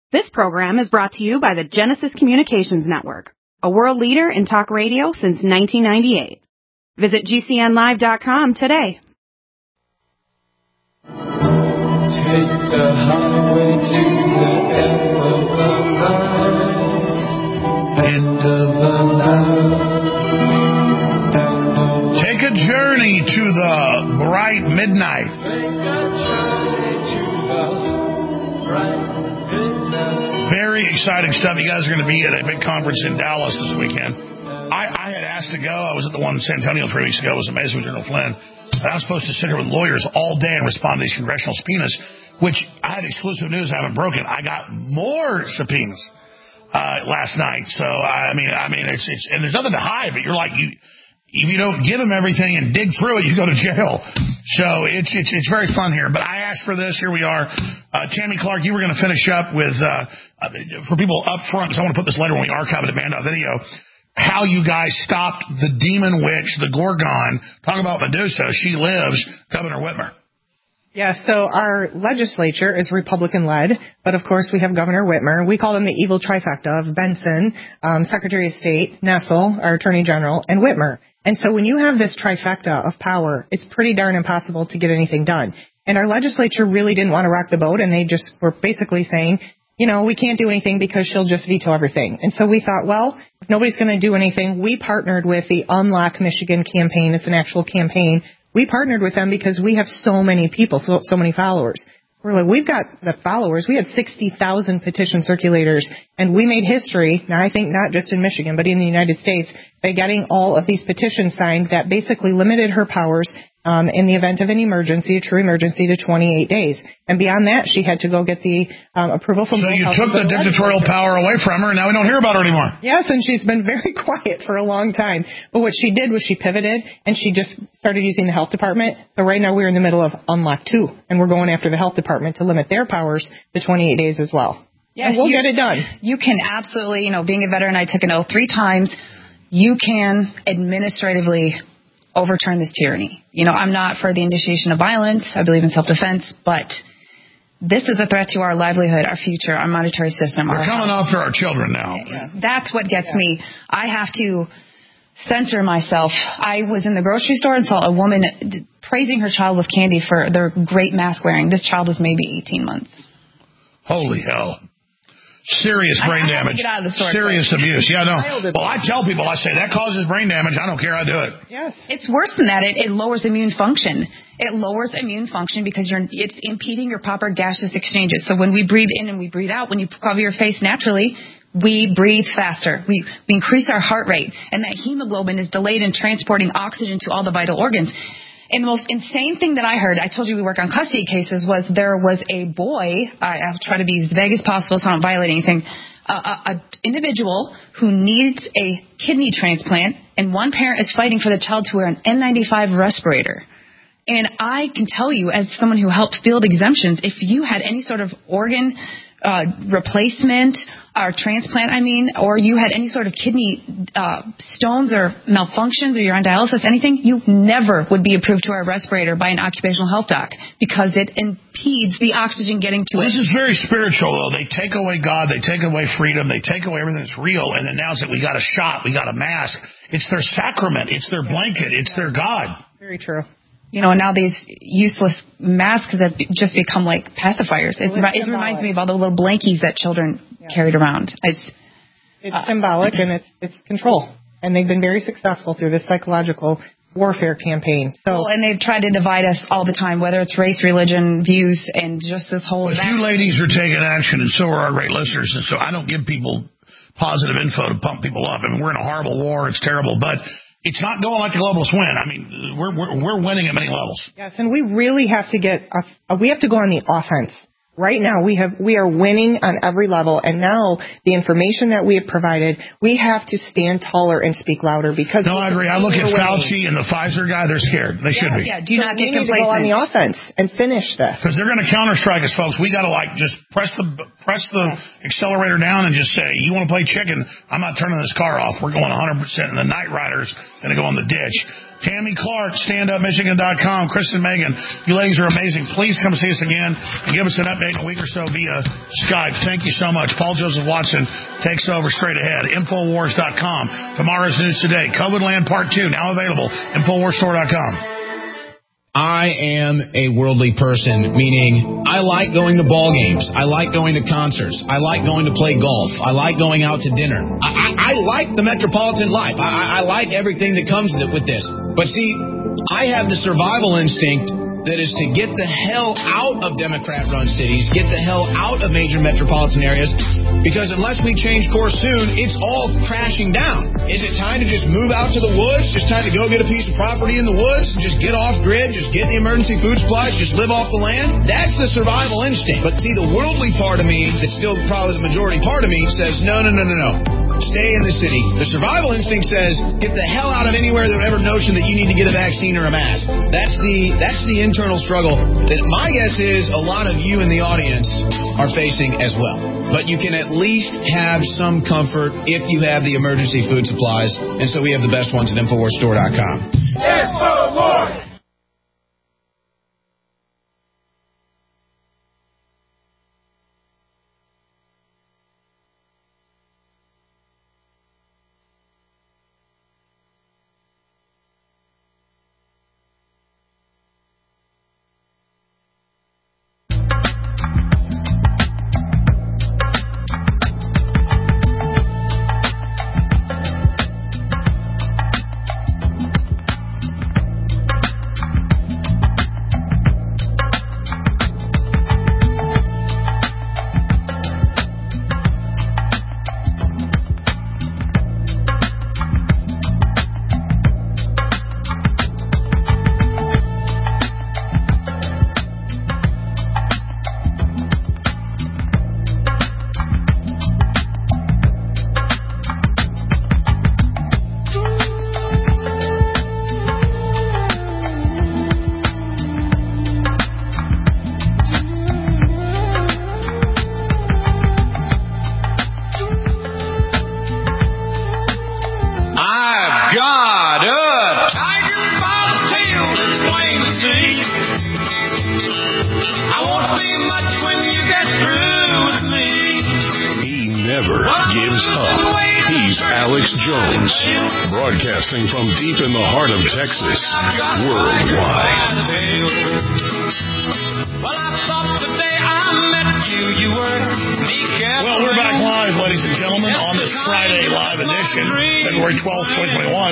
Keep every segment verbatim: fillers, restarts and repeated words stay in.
This program is brought to you by the Genesis Communications Network, a world leader in talk radio since nineteen ninety-eight. Visit G C N live dot com today. Take the highway to the end of the line. End of the line. Take a journey to the bright midnight. Take a journey to the bright midnight. Very exciting stuff. You guys are going to be at a big conference in Dallas this weekend. I, I had asked to go. I was at the one in San Antonio three weeks ago. It was amazing with General Flynn. And I was supposed to sit here with lawyers all day and respond to these congressional subpoenas, which I had exclusive news I haven't broken. I got more subpoenas uh, last night. So, I mean, I mean, it's, it's, and there's nothing to hide, but you're like, you, if you don't give them everything and dig through it, you go to jail. So it's it's it's very fun here. But I asked for this. Here we are. Uh, Tammy Clark, you were going to finish up with, uh, uh, for people up front, because I want to put this later when we archive it at Band Video, how you guys stopped the demon witch, the Gorgon. Talk about Medusa. She lives, Governor Whitmer. Yeah, so our legislature is Republican-led, but of course we have Governor Whitmer. We call them the evil trifecta of Benson, um, Secretary of State, Nessel, our Attorney General, and Whitmer. And so when you have this trifecta of power, it's pretty darn impossible to get anything done. And our legislature really didn't want to rock the boat, and they just were basically saying, you know, we can't do anything because she'll just veto everything. And so we thought, well, if nobody's going to do anything, we partnered with the Unlock Michigan campaign. It's an actual campaign. We partnered with them because we have so many people, so, so many followers. We're like, we've got the followers. We had sixty thousand petition circulators, and we made history, now I think not just in Michigan, but in the United States, by getting all of these petitions signed that basically limited her powers um, in the event of an emergency, a true emergency, to twenty-eight days. And beyond that, she had to go get the um, approval from So both you houses took the of dictatorial legislature. power away from her, and now we don't hear about her anymore. Yes, and she's been very quiet for a long time. But what she did was she pivoted, and she just started using the health department. So right now we're in the middle of Unlock two, and we're going after the health department to limit their powers to twenty-eight days as well. Yes, and we'll you, get it done. You can absolutely, you know, being a veteran, I took an oath three times. You can administratively overturn this tyranny. You know, I'm not for the initiation of violence. I believe in self-defense, but this is a threat to our livelihood, our future, our monetary system. We're our coming health. after our children now. Yeah, that's what gets yeah. me. I have to censor myself. I was in the grocery store and saw a woman praising her child with candy for their great mask wearing. This child was maybe eighteen months. Holy hell. Serious brain I, I damage. Get out of the store, Serious but. abuse. Yeah, no. Well, I tell people, I say, that causes brain damage. I don't care. I do it. Yes. It's worse than that. It, it lowers immune function. It lowers immune function because you're it's impeding your proper gaseous exchanges. So when we breathe in and we breathe out, when you cover your face naturally, we breathe faster. We, we increase our heart rate. And that hemoglobin is delayed in transporting oxygen to all the vital organs. And the most insane thing that I heard, I told you we work on custody cases, was there was a boy, I, I'll try to be as vague as possible so I don't violate anything, a, a, a individual who needs a kidney transplant, and one parent is fighting for the child to wear an N ninety-five respirator. And I can tell you, as someone who helped field exemptions, if you had any sort of organ uh, replacement or transplant, I mean, or you had any sort of kidney uh, stones or malfunctions or you're on dialysis, anything, you never would be approved to wear a respirator by an occupational health doc because it impedes the oxygen getting to well, it. This is very spiritual, though. They take away God, they take away freedom, they take away everything that's real and announce that we got a shot, we got a mask. It's their sacrament, it's their blanket, it's their God. Very true. You know, and now these useless masks that just become like pacifiers. It, well, it reminds me of all the little blankies that children yeah. carried around. It's, it's uh, symbolic and it's it's control. And they've been very successful through this psychological warfare campaign. So, well, and they've tried to divide us all the time, whether it's race, religion, views, and just this whole... Well, you ladies are taking action, and so are our great listeners. And so I don't give people positive info to pump people up. I mean, we're in a horrible war. It's terrible. But... it's not going like the globalists win. I mean, we're, we're we're winning at many levels. Yes, and we really have to get a, we have to go on the offense. Right now, we have we are winning on every level, and now the information that we have provided, we have to stand taller and speak louder because. No, I agree. I look at Fauci and the Pfizer guy; they're scared. They yeah, should be. Yeah, do so not get complacent. We need to go on the offense and finish this because they're going to counterstrike us, folks. We got to like just press the press the accelerator down and just say, "You want to play chicken? I'm not turning this car off. We're going one hundred percent." And the Night Rider's going to go in the ditch. Tammy Clark, stand up michigan dot com. Kristen Megan, you ladies are amazing. Please come see us again and give us an update in a week or so via Skype. Thank you so much. Paul Joseph Watson takes over straight ahead. Infowars dot com. Tomorrow's news today. COVID Land Part two, now available. Infowars Store dot com. I am a worldly person, meaning I like going to ball games. I like going to concerts. I like going to play golf. I like going out to dinner. I, I, I like the metropolitan life. I, I like everything that comes with this. But see, I have the survival instinct that is to get the hell out of Democrat-run cities, get the hell out of major metropolitan areas, because unless we change course soon, it's all crashing down. Is it time to just move out to the woods? Just time to go get a piece of property in the woods? Just get off grid? Just get the emergency food supplies? Just live off the land? That's the survival instinct. But see, the worldly part of me, that's still probably the majority part of me, says, no, no, no, no, no. Stay in the city. The survival instinct says, get the hell out of anywhere that ever notion that you need to get a vaccine or a mask. That's the that's the internal struggle that my guess is a lot of you in the audience are facing as well. But you can at least have some comfort if you have the emergency food supplies. And so we have the best ones at Infowars Store dot com. Infowars! Broadcasting from deep in the heart of Texas, worldwide. Well, we're back live, ladies and gentlemen, on this Friday live edition, February twelfth, twenty twenty-one.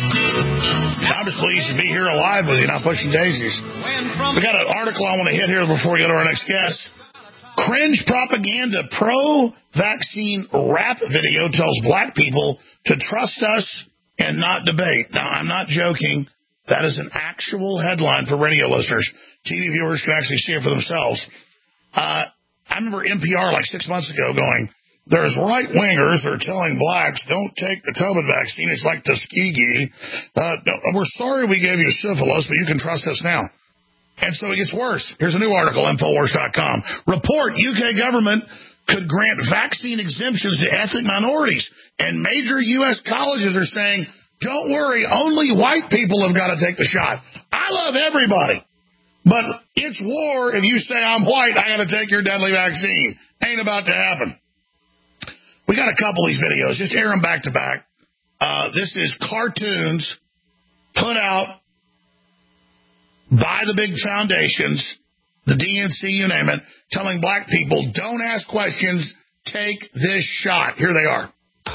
I'm just pleased to be here alive with you, not pushing daisies. We got an article I want to hit here before we go to our next guest. Cringe propaganda pro-vaccine rap video tells black people to trust us and not debate. Now, I'm not joking. That is an actual headline for radio listeners. T V viewers can actually see it for themselves. Uh, I remember N P R like six months ago going, there's right-wingers that are telling blacks, don't take the COVID vaccine. It's like Tuskegee. Uh, we're sorry we gave you syphilis, but you can trust us now. And so it gets worse. Here's a new article, Infowars dot com. Report, U K government could grant vaccine exemptions to ethnic minorities. And major U S colleges are saying, don't worry, only white people have got to take the shot. I love everybody. But it's war. If you say I'm white, I got to take your deadly vaccine. Ain't about to happen. We got a couple of these videos. Just air them back to back. Uh, this is cartoons put out by the big foundations, the D N C, you name it, telling black people, don't ask questions, take this shot. Here they are.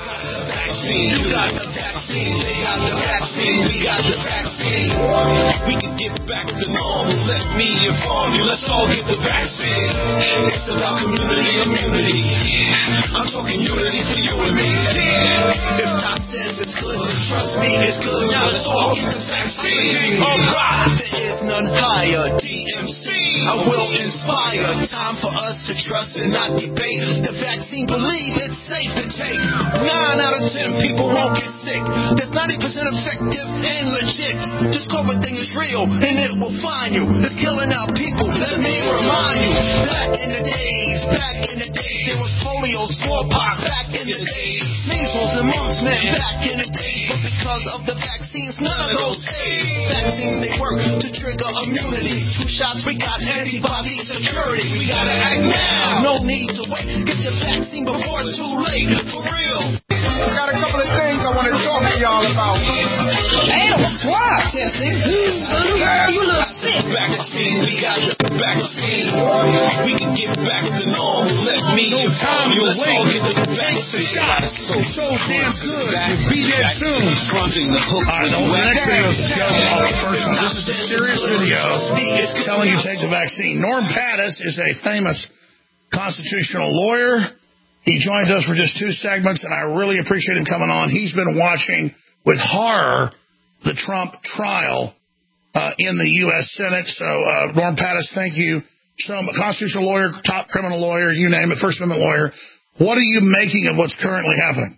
You got the vaccine, they got the vaccine, we got the vaccine. We can get back to normal, let me inform you, let's all get the vaccine. It's about community immunity. I'm talking unity for you and me. If Doc says it's good, trust me, it's good. Now let's all get the vaccine. Oh God, there is none higher. D M C, I will inspire. Time for us to trust and not debate. The vaccine, believe it's safe to take. Nine out of ten people won't get sick. That's ninety percent effective and legit. This COVID thing is real and it will find you. It's killing our people. Let me remind you. Back in the days, back in the days, there was polio measles, smallpox back in the day, measles and mumps, man, back in the day. But because of the vaccines, none of those save. Vaccines, they work to trigger immunity. Two shots, we got antibody security. We gotta act now, no need to wait. Get your vaccine before it's too late, for real. I got a couple of things I want to talk to y'all about. Damn, swab testing. Girl, you look sick. Vaccine, we got the vaccine. We can get back to normal. Let me no time to let's wait. all get the Thanks to shots. So, so damn good. We'll be there soon. Fronting the hook. All right, the next video is the off the first one. This is a serious video telling you to take the vaccine. Norm Pattis is a famous constitutional lawyer. He joined us for just two segments, and I really appreciate him coming on. He's been watching with horror the Trump trial uh, in the U S Senate. So, uh, Norm Pattis, thank you. Some constitutional lawyer, top criminal lawyer, you name it, First Amendment lawyer. What are you making of what's currently happening?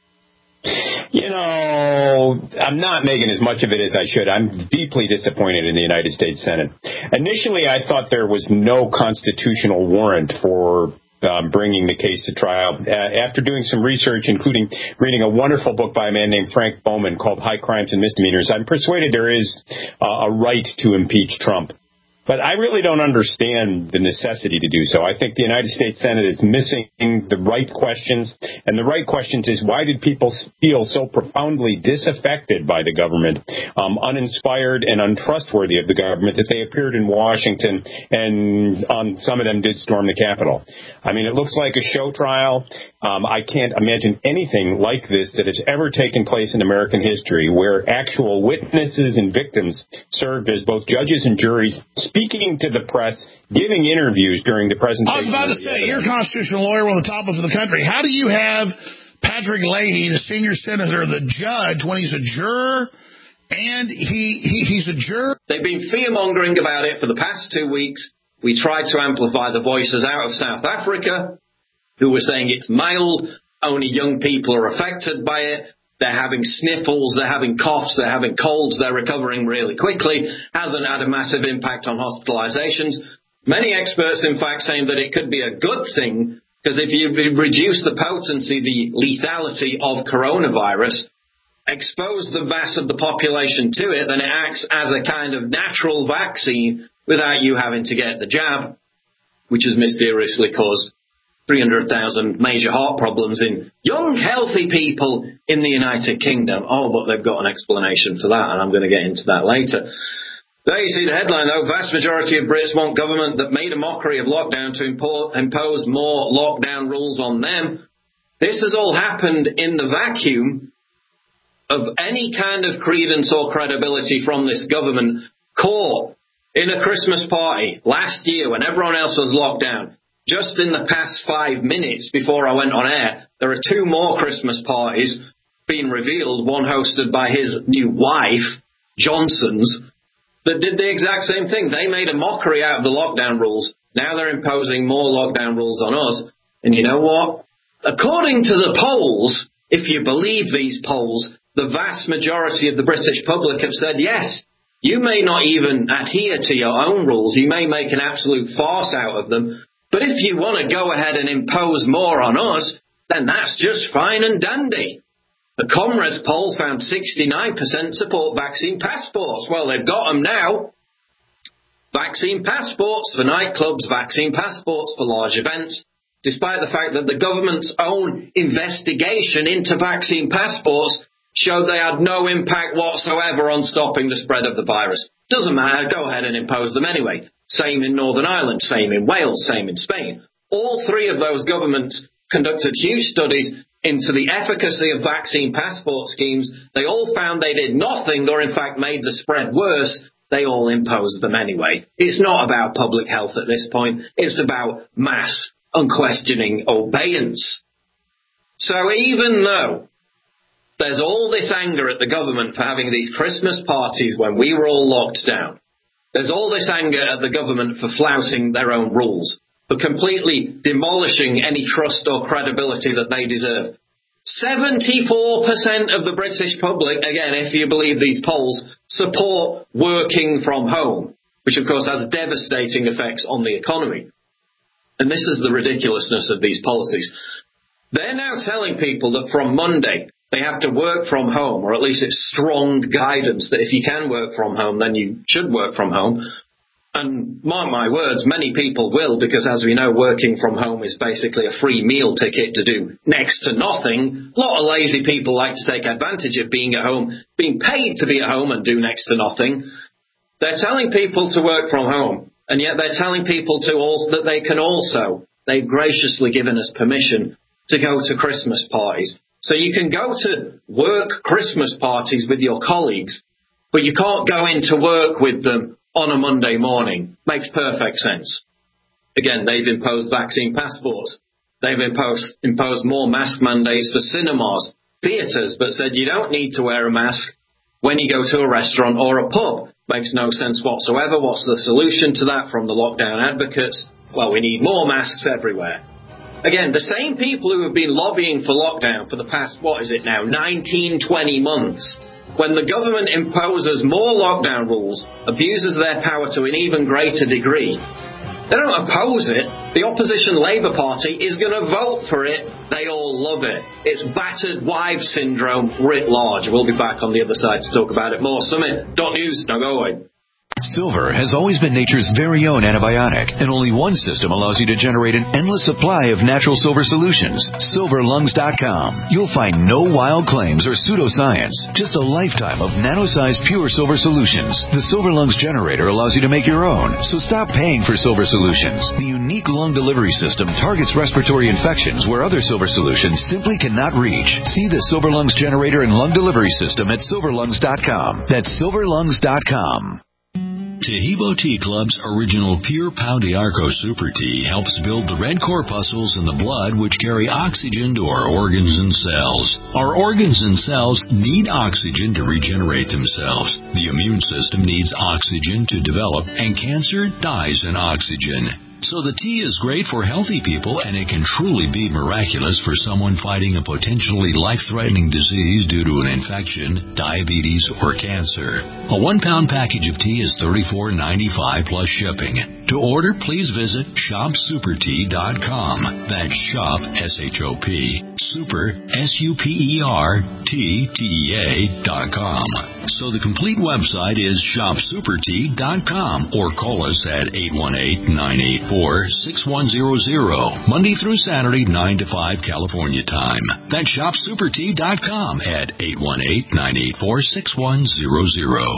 You know, I'm not making as much of it as I should. I'm deeply disappointed in the United States Senate. Initially, I thought there was no constitutional warrant for Um, bringing the case to trial. Uh, after doing some research, including reading a wonderful book by a man named Frank Bowman called High Crimes and Misdemeanors, I'm persuaded there is uh, a right to impeach Trump. But I really don't understand the necessity to do so. I think the United States Senate is missing the right questions. And the right questions is, why did people feel so profoundly disaffected by the government, um, uninspired and untrustworthy of the government, that they appeared in Washington and um, some of them did storm the Capitol? I mean, it looks like a show trial. Um, I can't imagine anything like this that has ever taken place in American history, where actual witnesses and victims served as both judges and juries, speaking to the press, giving interviews during the presentation. I was about to say, you're a constitutional lawyer, one of the top of the country. How do you have Patrick Leahy, the senior senator, the judge, when he's a juror, and he, he he's a juror? They've been fear-mongering about it for the past two weeks. We tried to amplify the voices out of South Africa, who were saying it's mild, only young people are affected by it. They're having sniffles, they're having coughs, they're having colds, they're recovering really quickly. Hasn't had a massive impact on hospitalizations. Many experts, in fact, saying that it could be a good thing, because if you reduce the potency, the lethality of coronavirus, expose the mass of the population to it, then it acts as a kind of natural vaccine without you having to get the jab, which has mysteriously caused three hundred thousand major heart problems in young, healthy people in the United Kingdom. Oh, but they've got an explanation for that, and I'm going to get into that later. There you see the headline, though. Vast majority of Brits want government that made a mockery of lockdown to impo- impose more lockdown rules on them. This has all happened in the vacuum of any kind of credence or credibility from this government, caught in a Christmas party last year when everyone else was locked down. Just in the past five minutes before I went on air, there are two more Christmas parties being revealed, one hosted by his new wife, Johnson's, that did the exact same thing. They made a mockery out of the lockdown rules. Now they're imposing more lockdown rules on us. And you know what? According to the polls, if you believe these polls, the vast majority of the British public have said, yes, you may not even adhere to your own rules. You may make an absolute farce out of them. But if you want to go ahead and impose more on us, then that's just fine and dandy. The Comres poll found sixty-nine percent support vaccine passports. Well, they've got them now. Vaccine passports for nightclubs, vaccine passports for large events, despite the fact that the government's own investigation into vaccine passports showed they had no impact whatsoever on stopping the spread of the virus. Doesn't matter, go ahead and impose them anyway. Same in Northern Ireland, same in Wales, same in Spain. All three of those governments conducted huge studies into the efficacy of vaccine passport schemes. They all found they did nothing, or in fact made the spread worse. They all imposed them anyway. It's not about public health at this point. It's about mass, unquestioning obedience. So even though there's all this anger at the government for having these Christmas parties when we were all locked down, there's all this anger at the government for flouting their own rules, for completely demolishing any trust or credibility that they deserve. seventy-four percent of the British public, again, if you believe these polls, support working from home, which of course has devastating effects on the economy. And this is the ridiculousness of these policies. They're now telling people that from Monday they have to work from home, or at least it's strong guidance that if you can work from home, then you should work from home. And mark my words, many people will, because as we know, working from home is basically a free meal ticket to do next to nothing. A lot of lazy people like to take advantage of being at home, being paid to be at home and do next to nothing. They're telling people to work from home, and yet they're telling people to also, that they can also, they've graciously given us permission to go to Christmas parties. So you can go to work Christmas parties with your colleagues, but you can't go into work with them on a Monday morning. Makes perfect sense. Again, they've imposed vaccine passports. They've imposed, imposed more mask mandates for cinemas, theatres, but said you don't need to wear a mask when you go to a restaurant or a pub. Makes no sense whatsoever. What's the solution to that from the lockdown advocates? Well, we need more masks everywhere. Again, the same people who have been lobbying for lockdown for the past, what is it now, nineteen, twenty months, when the government imposes more lockdown rules, abuses their power to an even greater degree, they don't oppose it. The opposition Labour Party is going to vote for it. They all love it. It's battered wives syndrome writ large. We'll be back on the other side to talk about it more. Summit dot news. Now go away. Silver has always been nature's very own antibiotic, and only one system allows you to generate an endless supply of natural silver solutions. silver lungs dot com. You'll find no wild claims or pseudoscience, just a lifetime of nano-sized pure silver solutions. The Silver Lungs generator allows you to make your own, so stop paying for silver solutions. The unique lung delivery system targets respiratory infections where other silver solutions simply cannot reach. See the Silver Lungs generator and lung delivery system at silver lungs dot com. That's silver lungs dot com. Taheebo Tea Club's original Pure Pau d'Arco Super Tea helps build the red corpuscles in the blood which carry oxygen to our organs and cells. Our organs and cells need oxygen to regenerate themselves. The immune system needs oxygen to develop, and cancer dies in oxygen. So the tea is great for healthy people, and it can truly be miraculous for someone fighting a potentially life-threatening disease due to an infection, diabetes, or cancer. A one-pound package of tea is thirty-four ninety-five plus shipping. To order, please visit shop super tea dot com. That's shop, S H O P, super, S U P E R, T, T E A dot com. So the complete website is shop super tea dot com, or call us at eight one eight, nine eight four, six one zero zero, Monday through Saturday, nine to five California time. That's shop super tea dot com at eight one eight, nine eight four, six one zero zero.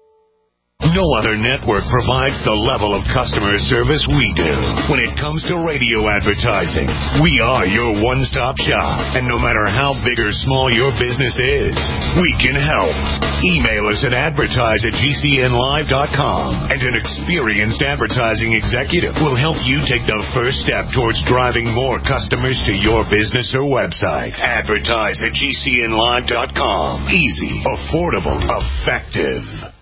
No other network provides the level of customer service we do. When it comes to radio advertising, we are your one-stop shop. And no matter how big or small your business is, we can help. Email us at advertise at G C N live dot com, and an experienced advertising executive will help you take the first step towards driving more customers to your business or website. Advertise at G C N live dot com. Easy, affordable, effective.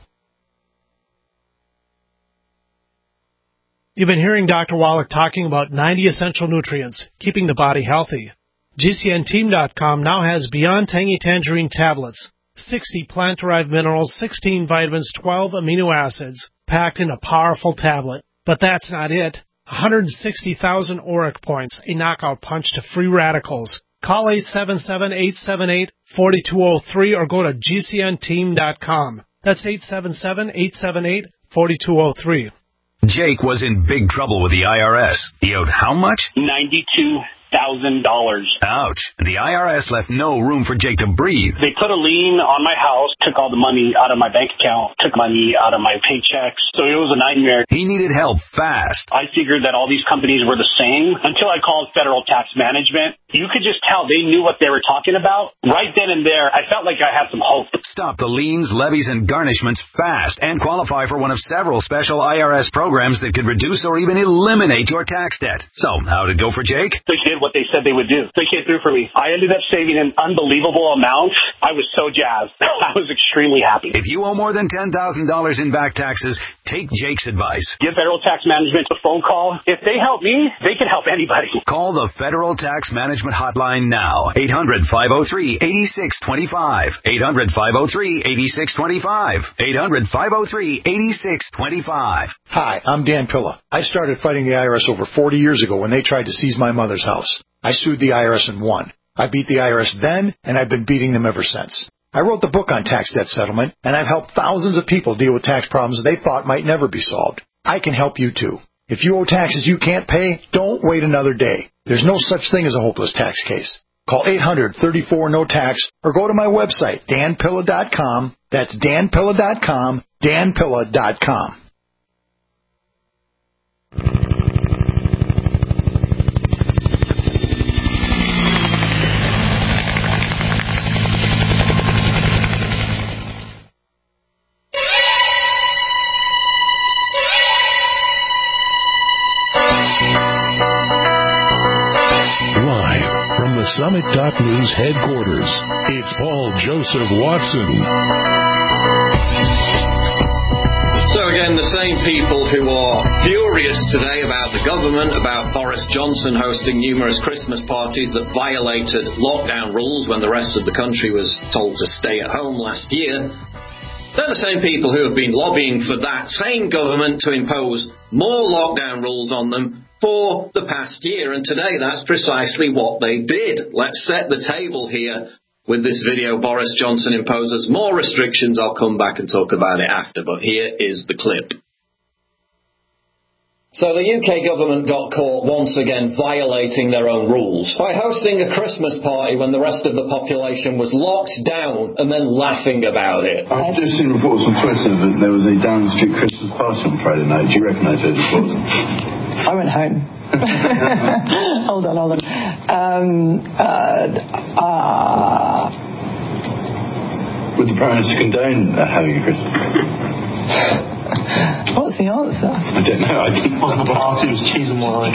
You've been hearing Doctor Wallach talking about ninety essential nutrients, keeping the body healthy. G C N team dot com now has Beyond Tangy Tangerine tablets, sixty plant-derived minerals, sixteen vitamins, twelve amino acids, packed in a powerful tablet. But that's not it. one hundred sixty thousand auric points, a knockout punch to free radicals. Call eight seven seven, eight seven eight, four two zero three or go to G C N team dot com. That's eight seven seven, eight seven eight, four two zero three. Jake was in big trouble with the I R S. He owed how much? ninety-two thousand dollars. Ouch. The I R S left no room for Jake to breathe. They put a lien on my house, took all the money out of my bank account, took money out of my paychecks. So it was a nightmare. He needed help fast. I figured that all these companies were the same until I called Federal Tax Management. You could just tell they knew what they were talking about. Right then and there, I felt like I had some hope. Stop the liens, levies, and garnishments fast and qualify for one of several special I R S programs that could reduce or even eliminate your tax debt. So, how'd it go for Jake? They did what they said they would do. They came through for me. I ended up saving an unbelievable amount. I was so jazzed. I was extremely happy. If you owe more than ten thousand dollars in back taxes, take Jake's advice. Give Federal Tax Management a phone call. If they help me, they can help anybody. Call the Federal Tax Management Hotline now. eight hundred, five oh three, eight six two five. eight hundred, five oh three, eight six two five. eight hundred, five oh three, eight six two five. Hi, I'm Dan Pilla. I started fighting the I R S over forty years ago when they tried to seize my mother's house. I sued the I R S and won. I beat the I R S then, and I've been beating them ever since. I wrote the book on tax debt settlement, and I've helped thousands of people deal with tax problems they thought might never be solved. I can help you too. If you owe taxes you can't pay, don't wait another day. There's no such thing as a hopeless tax case. Call eight hundred, thirty-four, no tax or go to my website, dan pilla dot com. That's dan pilla dot com, dan pilla dot com. Summit dot News headquarters, it's Paul Joseph Watson. So again, the same people who are furious today about the government, about Boris Johnson hosting numerous Christmas parties that violated lockdown rules when the rest of the country was told to stay at home last year, they're the same people who have been lobbying for that same government to impose more lockdown rules on them for the past year, and today that's precisely what they did. Let's set the table here with this video. Boris Johnson imposes more restrictions. I'll come back and talk about it after, but here is the clip. So the U K government got caught once again violating their own rules by hosting a Christmas party when the rest of the population was locked down and then laughing about it. I've just seen reports on Twitter that there was a Downing Street Christmas party on Friday night. Do you recognise those reports? I went home. hold on, hold on. Um, uh, uh... Would the Prime Minister condone uh, having a Christmas? What's the answer? I don't know. I didn't want the party was cheese and wine.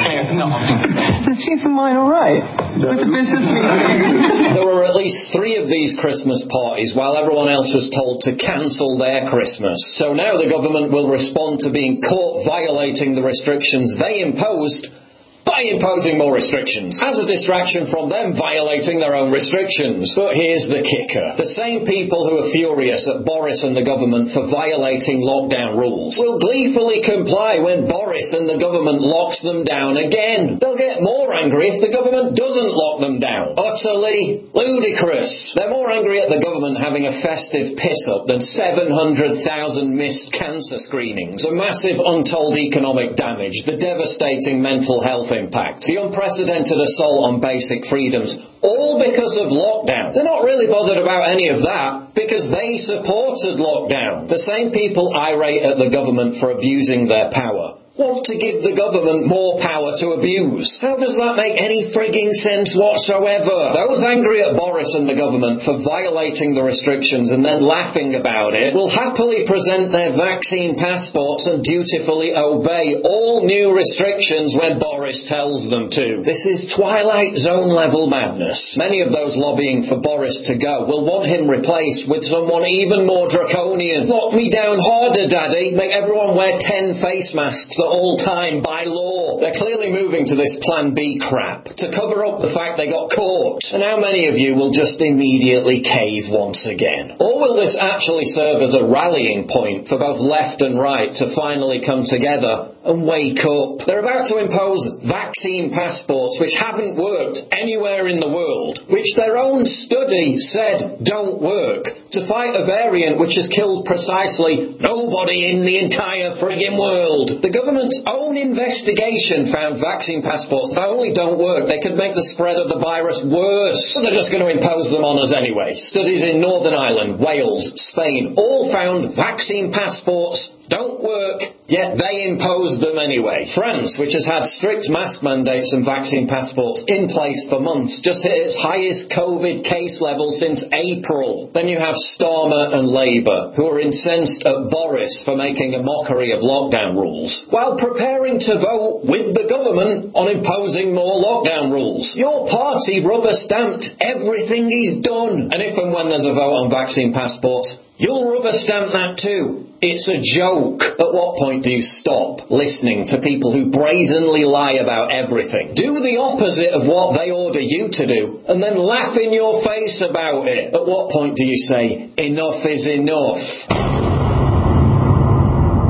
Is cheese and wine all right? No. With a business meeting? There were at least three of these Christmas parties while everyone else was told to cancel their Christmas. So now the government will respond to being caught violating the restrictions they imposed by imposing more restrictions, as a distraction from them violating their own restrictions. But here's the kicker. The same people who are furious at Boris and the government for violating lockdown rules will gleefully comply when Boris and the government locks them down again. They'll get more angry if the government doesn't lock them down. Utterly ludicrous. They're more angry at the government having a festive piss-up than seven hundred thousand missed cancer screenings, the massive untold economic damage, the devastating mental health impact, the unprecedented assault on basic freedoms, all because of lockdown. They're not really bothered about any of that because they supported lockdown. The same people irate at the government for abusing their power want to give the government more power to abuse. How does that make any frigging sense whatsoever? Those angry at Boris and the government for violating the restrictions and then laughing about it will happily present their vaccine passports and dutifully obey all new restrictions when Boris tells them to. This is Twilight Zone level madness. Many of those lobbying for Boris to go will want him replaced with someone even more draconian. Lock me down harder, Daddy. Make everyone wear ten face masks at all time by law. They're clearly moving to this Plan B crap to cover up the fact they got caught. And how many of you will just immediately cave once again? Or will this actually serve as a rallying point for both left and right to finally come together and wake up? They're about to impose vaccine passports which haven't worked anywhere in the world, which their own study said don't work, to fight a variant which has killed precisely nobody in the entire friggin' world. The government's own investigation found vaccine passports not only don't work, they could make the spread of the virus worse. So they're just going to impose them on us anyway. Studies in Northern Ireland, Wales, Spain all found vaccine passports don't work, yet they imposed them anyway. France, which has had strict mask mandates and vaccine passports in place for months, just hit its highest COVID case level since April. Then you have Starmer and Labour, who are incensed at Boris for making a mockery of lockdown rules, while preparing to vote with the government on imposing more lockdown rules. Your party rubber-stamped everything he's done. And if and when there's a vote on vaccine passports, you'll rubber-stamp that too. It's a joke. At what point do you stop listening to people who brazenly lie about everything? Do the opposite of what they order you to do, and then laugh in your face about it. At what point do you say, enough is enough?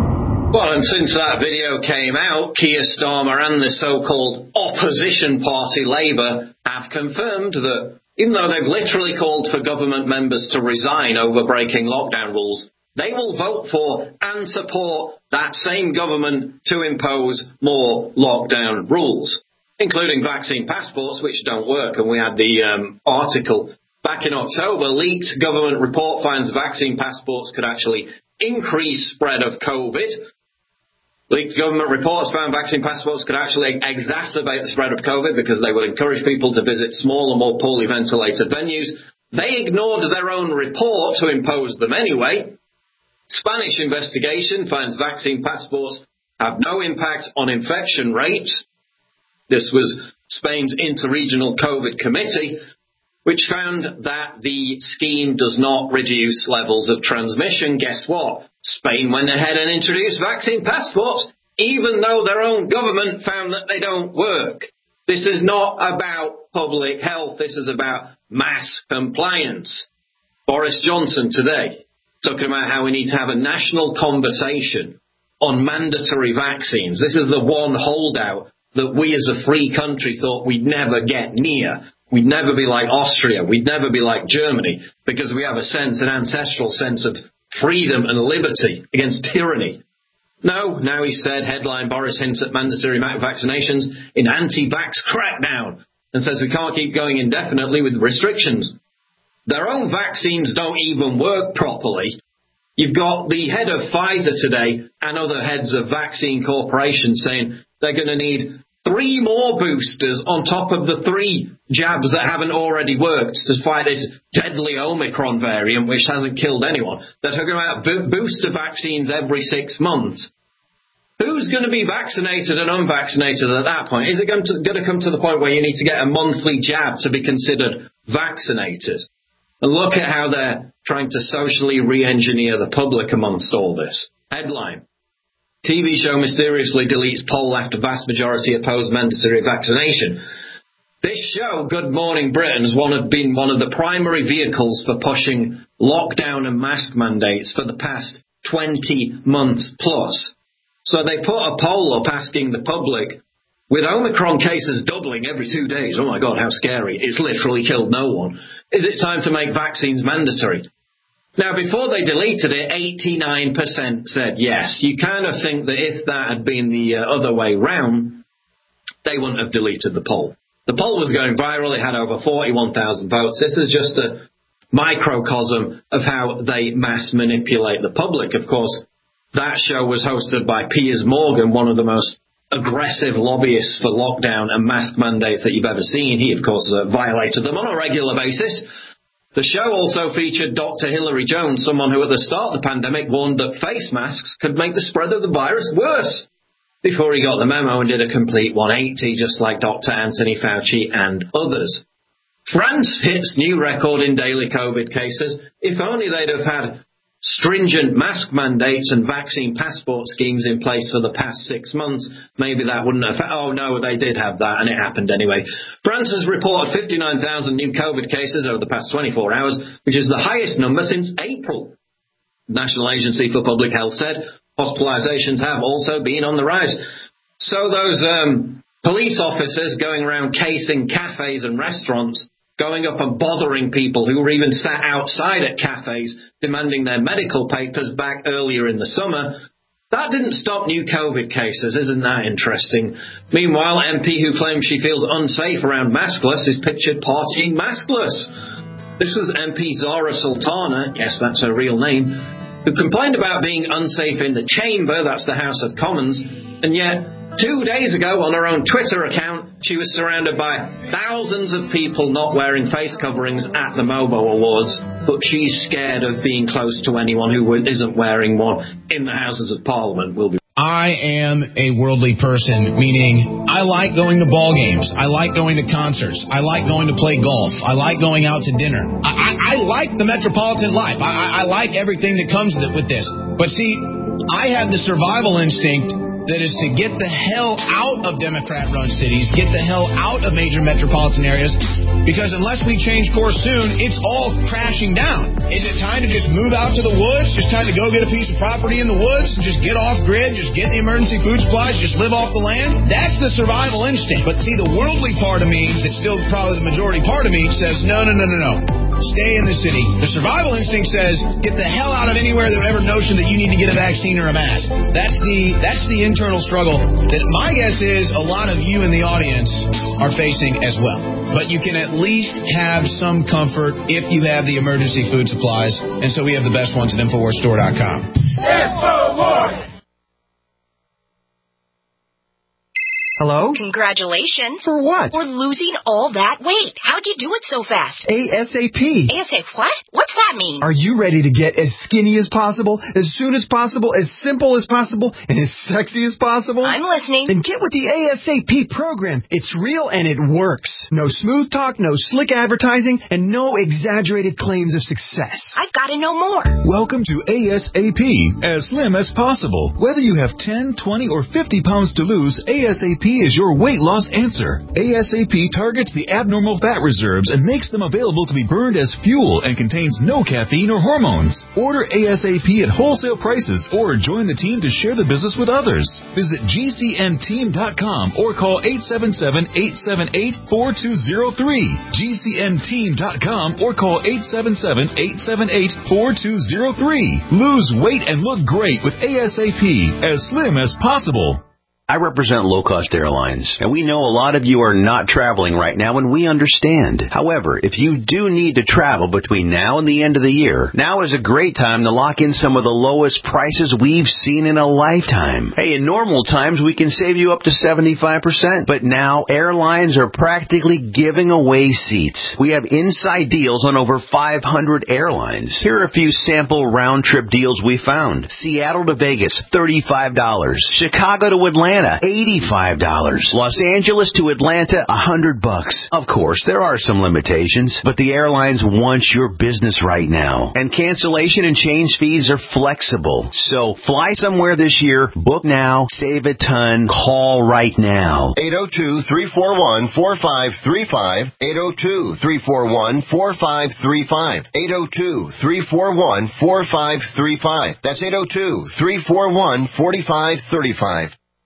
Well, and since that video came out, Keir Starmer and the so-called opposition party Labour have confirmed that even though they've literally called for government members to resign over breaking lockdown rules, they will vote for and support that same government to impose more lockdown rules, including vaccine passports, which don't work. And we had the um, article back in October, leaked government report finds vaccine passports could actually increase spread of COVID. Leaked government reports found vaccine passports could actually exacerbate the spread of COVID because they would encourage people to visit small and more poorly ventilated venues. They ignored their own report to impose them anyway. Spanish investigation finds vaccine passports have no impact on infection rates. This was Spain's interregional COVID committee, which found that the scheme does not reduce levels of transmission. Guess what? Spain went ahead and introduced vaccine passports, even though their own government found that they don't work. This is not about public health. This is about mass compliance. Boris Johnson today talking about how we need to have a national conversation on mandatory vaccines. This is the one holdout that we as a free country thought we'd never get near. We'd never be like Austria. We'd never be like Germany because we have a sense, an ancestral sense of freedom and liberty against tyranny. No, now he said, headline, Boris hints at mandatory vaccinations in anti-vax crackdown and says we can't keep going indefinitely with restrictions. Their own vaccines don't even work properly. You've got the head of Pfizer today and other heads of vaccine corporations saying they're going to need three more boosters on top of the three jabs that haven't already worked to fight this deadly Omicron variant, which hasn't killed anyone. They're talking about bo- booster vaccines every six months. Who's going to be vaccinated and unvaccinated at that point? Is it going to, going to come to the point where you need to get a monthly jab to be considered vaccinated? And look at how they're trying to socially re-engineer the public amongst all this. Headline. T V show mysteriously deletes poll after vast majority oppose mandatory vaccination. This show, Good Morning Britain, has one of, been one of the primary vehicles for pushing lockdown and mask mandates for the past twenty months plus. So they put a poll up asking the public, with Omicron cases doubling every two days, oh my God, how scary, it's literally killed no one, is it time to make vaccines mandatory? Now, before they deleted it, eighty-nine percent said yes. You kind of think that if that had been the uh, other way round, they wouldn't have deleted the poll. The poll was going viral. It had over forty-one thousand votes. This is just a microcosm of how they mass manipulate the public. Of course, that show was hosted by Piers Morgan, one of the most aggressive lobbyists for lockdown and mask mandates that you've ever seen. He, of course, uh, violated them on a regular basis. The show also featured Doctor Hilary Jones, someone who at the start of the pandemic warned that face masks could make the spread of the virus worse, before he got the memo and did a complete one eighty, just like Doctor Anthony Fauci and others. France hits new record in daily COVID cases. If only they'd have had stringent mask mandates and vaccine passport schemes in place for the past six months, maybe that wouldn't have... Oh, no, they did have that, and it happened anyway. France has reported fifty-nine thousand new COVID cases over the past twenty-four hours, which is the highest number since April. The National Agency for Public Health said hospitalizations have also been on the rise. So those um, police officers going around casing cafes and restaurants, going up and bothering people who were even sat outside at cafes demanding their medical papers back earlier in the summer, that didn't stop new COVID cases. Isn't that interesting? Meanwhile, M P who claims she feels unsafe around maskless is pictured partying maskless. This was M P Zara Sultana, yes, that's her real name, who complained about being unsafe in the chamber, that's the House of Commons, and yet two days ago on her own Twitter account, she was surrounded by thousands of people not wearing face coverings at the Mobo Awards, but she's scared of being close to anyone who isn't wearing one in the Houses of Parliament. We'll be I am a worldly person, meaning I like going to ball games. I like going to concerts. I like going to play golf. I like going out to dinner. I, I, I like the metropolitan life. I, I like everything that comes with this. But see, I have the survival instinct that is to get the hell out of Democrat-run cities, get the hell out of major metropolitan areas, because unless we change course soon, it's all crashing down. Is it time to just move out to the woods? Just time to go get a piece of property in the woods and just get off grid, just get the emergency food supplies, just live off the land? That's the survival instinct. But see, the worldly part of me, that's still probably the majority part of me, says no, no, no, no, no. Stay in the city. The survival instinct says get the hell out of anywhere that ever notion that you need to get a vaccine or a mask. That's the that's the internal struggle that my guess is a lot of you in the audience are facing as well. But you can at least have some comfort if you have the emergency food supplies. And so we have the best ones at Infowars Store dot com. Infowars! Hello? Congratulations. For what? For losing all that weight. How'd you do it so fast? ASAP. ASAP what? What's that mean? Are you ready to get as skinny as possible, as soon as possible, as simple as possible, and as sexy as possible? I'm listening. Then get with the ASAP program. It's real and it works. No smooth talk, no slick advertising, and no exaggerated claims of success. I've got to know more. Welcome to ASAP, as slim as possible. Whether you have ten, twenty, or fifty pounds to lose, ASAP is your weight loss answer. ASAP targets the abnormal fat reserves and makes them available to be burned as fuel and contains no caffeine or hormones. Order ASAP at wholesale prices or join the team to share the business with others. Visit G C N team dot com or call eight seven seven, eight seven eight, four two zero three. G C N team dot com or call eight seven seven, eight seven eight, four two zero three. Lose weight and look great with ASAP, as slim as possible. I represent low-cost airlines, and we know a lot of you are not traveling right now, and we understand. However, if you do need to travel between now and the end of the year, now is a great time to lock in some of the lowest prices we've seen in a lifetime. Hey, in normal times, we can save you up to seventy-five percent, but now airlines are practically giving away seats. We have inside deals on over five hundred airlines. Here are a few sample round-trip deals we found. Seattle to Vegas, thirty-five dollars. Chicago to Atlanta, eighty-five dollars. Los Angeles to Atlanta, one hundred bucks. Of course, there are some limitations, but the airlines want your business right now. And cancellation and change fees are flexible. So fly somewhere this year, book now, save a ton, call right now. eight oh two, three four one, four five three five. eight oh two, three four one, four five three five. eight oh two, three four one, four five three five. That's eight oh two, three four one, four five three five.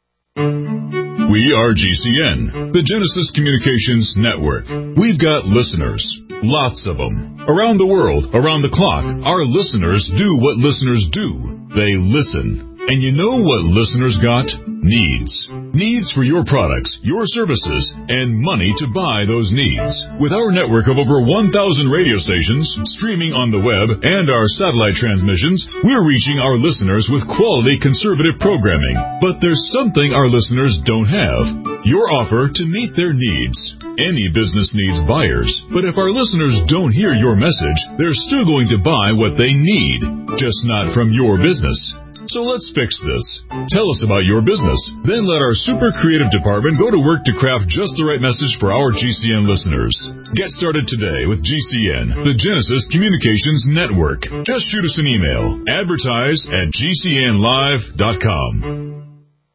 We are G C N, the Genesis Communications Network. We've got listeners, lots of them. Around the world, around the clock, our listeners do what listeners do. They listen. And you know what listeners got? Needs. Needs for your products, your services, and money to buy those needs. With our network of over one thousand radio stations, streaming on the web, and our satellite transmissions, we're reaching our listeners with quality conservative programming. But there's something our listeners don't have. Your offer to meet their needs. Any business needs buyers, but if our listeners don't hear your message, they're still going to buy what they need, just not from your business. So let's fix this. Tell us about your business. Then let our super creative department go to work to craft just the right message for our G C N listeners. Get started today with G C N, the Genesis Communications Network. Just shoot us an email. Advertise at G C N live dot com.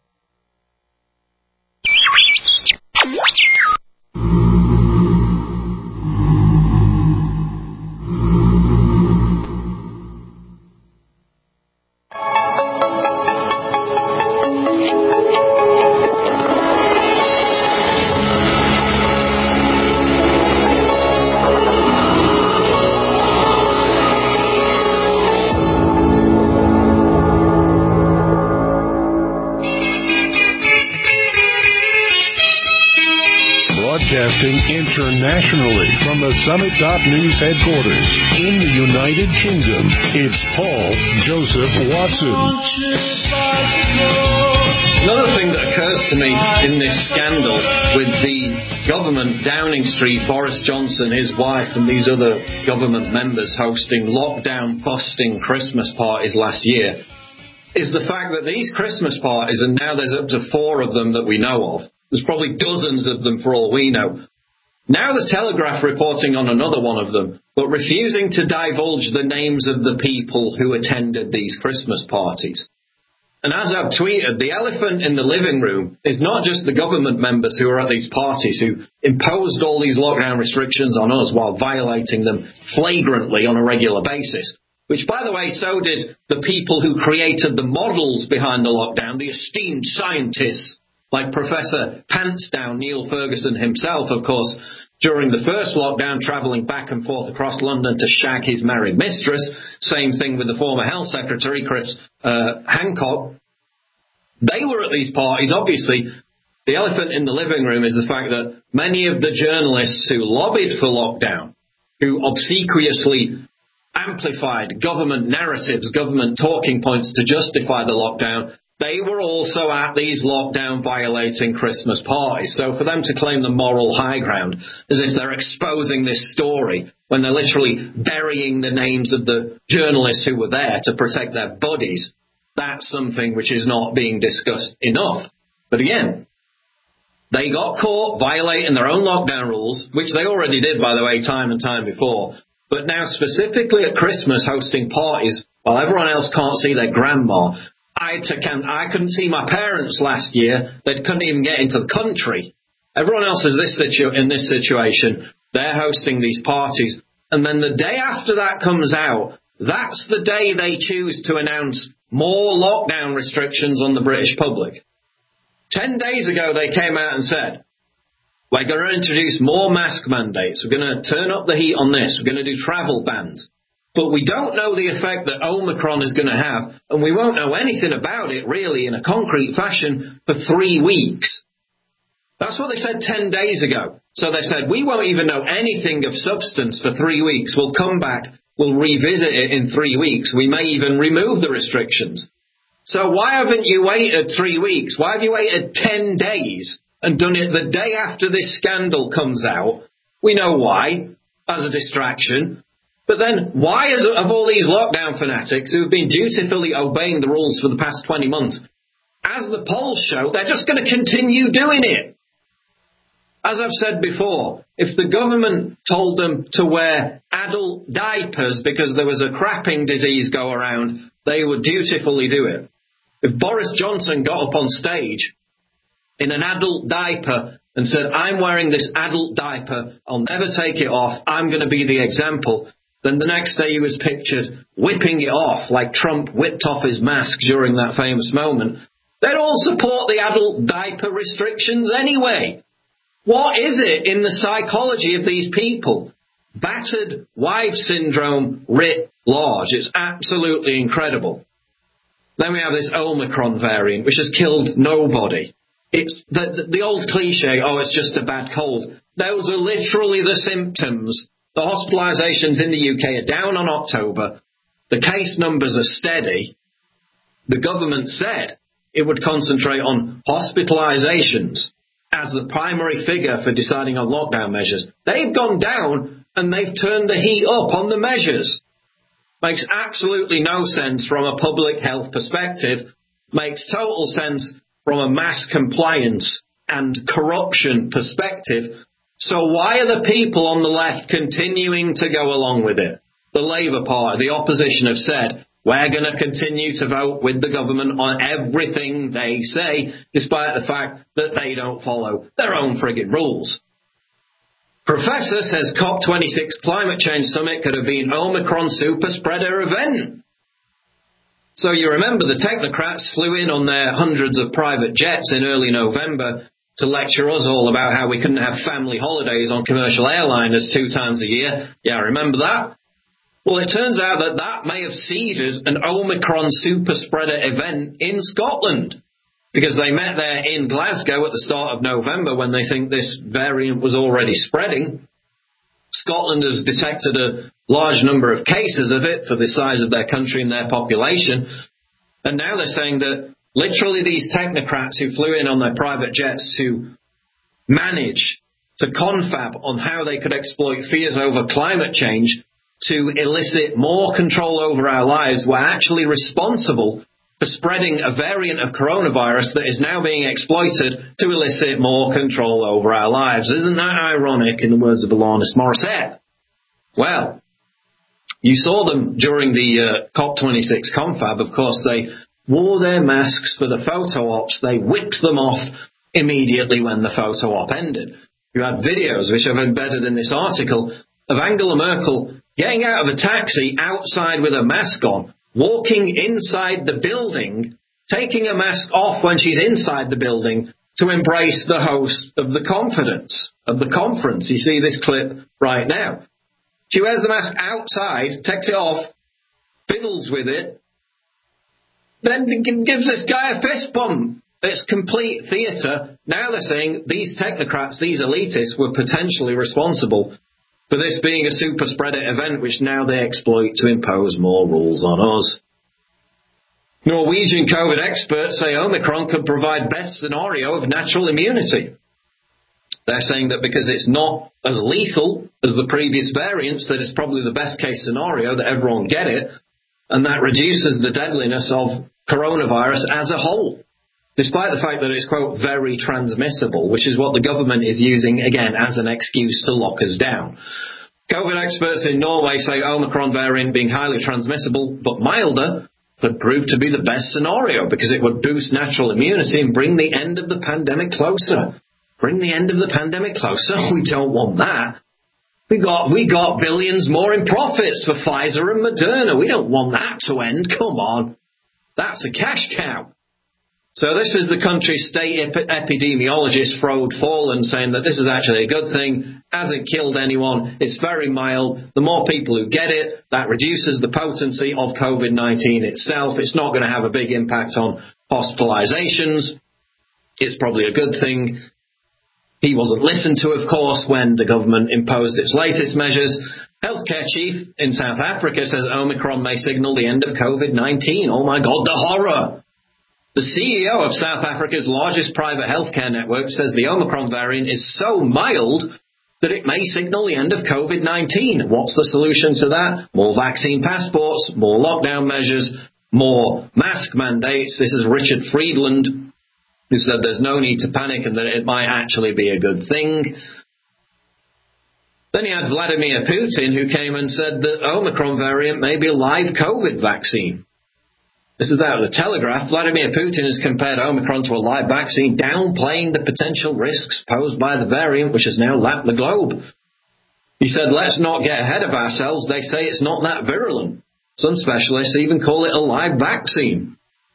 Internationally from the Summit News headquarters in the United Kingdom, it's Paul Joseph Watson. Another thing that occurs to me in this scandal with the government, Downing Street, Boris Johnson, his wife, and these other government members hosting lockdown-busting Christmas parties last year, is the fact that these Christmas parties, and now there's up to four of them that we know of, there's probably dozens of them for all we know. Now the Telegraph reporting on another one of them, but refusing to divulge the names of the people who attended these Christmas parties. And as I've tweeted, the elephant in the living room is not just the government members who are at these parties who imposed all these lockdown restrictions on us while violating them flagrantly on a regular basis. Which, by the way, so did the people who created the models behind the lockdown, the esteemed scientists like Professor Pantsdown, Neil Ferguson himself, of course, during the first lockdown, travelling back and forth across London to shag his married mistress. Same thing with the former Health Secretary, Chris uh, Hancock. They were at these parties. Obviously, the elephant in the living room is the fact that many of the journalists who lobbied for lockdown, who obsequiously amplified government narratives, government talking points to justify the lockdown, they were also at these lockdown-violating Christmas parties. So for them to claim the moral high ground as if they're exposing this story when they're literally burying the names of the journalists who were there to protect their bodies, that's something which is not being discussed enough. But again, they got caught violating their own lockdown rules, which they already did, by the way, time and time before. But now specifically at Christmas hosting parties while everyone else can't see their grandma. I, to can, I couldn't see my parents last year. They couldn't even get into the country. Everyone else is this situ- in this situation. They're hosting these parties. And then the day after that comes out, that's the day they choose to announce more lockdown restrictions on the British public. Ten days ago, they came out and said, we're going to introduce more mask mandates. We're going to turn up the heat on this. We're going to do travel bans. But we don't know the effect that Omicron is going to have, and we won't know anything about it, really, in a concrete fashion for three weeks. That's what they said ten days ago. So they said, we won't even know anything of substance for three weeks. We'll come back, we'll revisit it in three weeks. We may even remove the restrictions. So why haven't you waited three weeks? Why have you waited ten days and done it the day after this scandal comes out? We know why, as a distraction. But then, why is it, of all these lockdown fanatics who have been dutifully obeying the rules for the past twenty months, as the polls show, they're just going to continue doing it? As I've said before, if the government told them to wear adult diapers because there was a crapping disease go around, they would dutifully do it. If Boris Johnson got up on stage in an adult diaper and said, I'm wearing this adult diaper, I'll never take it off, I'm going to be the example, then the next day he was pictured whipping it off like Trump whipped off his mask during that famous moment. They'd all support the adult diaper restrictions anyway. What is it in the psychology of these people? Battered wife syndrome writ large. It's absolutely incredible. Then we have this Omicron variant, which has killed nobody. It's the, the, the old cliche, oh, it's just a bad cold. Those are literally the symptoms. The hospitalizations in the U K are down on October. The case numbers are steady. The government said it would concentrate on hospitalizations as the primary figure for deciding on lockdown measures. They've gone down and they've turned the heat up on the measures. Makes absolutely no sense from a public health perspective. Makes total sense from a mass compliance and corruption perspective. So why are the people on the left continuing to go along with it? The Labour Party, the opposition, have said, we're going to continue to vote with the government on everything they say, despite the fact that they don't follow their own friggin' rules. Professor says COP twenty-six climate change summit could have been Omicron super spreader event. So you remember the technocrats flew in on their hundreds of private jets in early November to lecture us all about how we couldn't have family holidays on commercial airliners two times a year. Yeah, remember that? Well, it turns out that that may have seeded an Omicron super spreader event in Scotland, because they met there in Glasgow at the start of November when they think this variant was already spreading. Scotland has detected a large number of cases of it for the size of their country and their population. And now they're saying that literally these technocrats who flew in on their private jets to manage to confab on how they could exploit fears over climate change to elicit more control over our lives were actually responsible for spreading a variant of coronavirus that is now being exploited to elicit more control over our lives. Isn't that ironic, in the words of Alanis Morissette? Well, you saw them during the uh, COP twenty-six confab. Of course, they wore their masks for the photo ops. They whipped them off immediately when the photo op ended. You had videos, which I've embedded in this article, of Angela Merkel getting out of a taxi outside with a mask on, walking inside the building, taking a mask off when she's inside the building to embrace the host of the conference. Of the conference. You see this clip right now. She wears the mask outside, takes it off, fiddles with it, then gives this guy a fist bump. It's complete theatre. Now they're saying these technocrats, these elitists, were potentially responsible for this being a super spreader event, which now they exploit to impose more rules on us. Norwegian COVID experts say Omicron could provide best scenario of natural immunity. They're saying that because it's not as lethal as the previous variants, that it's probably the best case scenario that everyone get it, and that reduces the deadliness of coronavirus as a whole, despite the fact that it's, quote, very transmissible, which is what the government is using, again, as an excuse to lock us down. COVID experts in Norway say Omicron variant being highly transmissible but milder could prove to be the best scenario because it would boost natural immunity and bring the end of the pandemic closer. Bring the end of the pandemic closer? We don't want that. We got we got billions more in profits for Pfizer and Moderna. We don't want that to end. Come on. That's a cash cow. So this is the country's state ep- epidemiologist, Frode Fallen, saying that this is actually a good thing, hasn't killed anyone, it's very mild. The more people who get it, that reduces the potency of COVID nineteen itself. It's not going to have a big impact on hospitalizations. It's probably a good thing. He wasn't listened to, of course, when the government imposed its latest measures. Healthcare chief in South Africa says Omicron may signal the end of COVID nineteen. Oh my God, the horror! The C E O of South Africa's largest private healthcare network says the Omicron variant is so mild that it may signal the end of COVID nineteen. What's the solution to that? More vaccine passports, more lockdown measures, more mask mandates. This is Richard Friedland, who said there's no need to panic and that it might actually be a good thing. Then you had Vladimir Putin, who came and said that Omicron variant may be a live COVID vaccine. This is out of the Telegraph. Vladimir Putin has compared Omicron to a live vaccine, downplaying the potential risks posed by the variant, which has now lapped the globe. He said, let's not get ahead of ourselves. They say it's not that virulent. Some specialists even call it a live vaccine.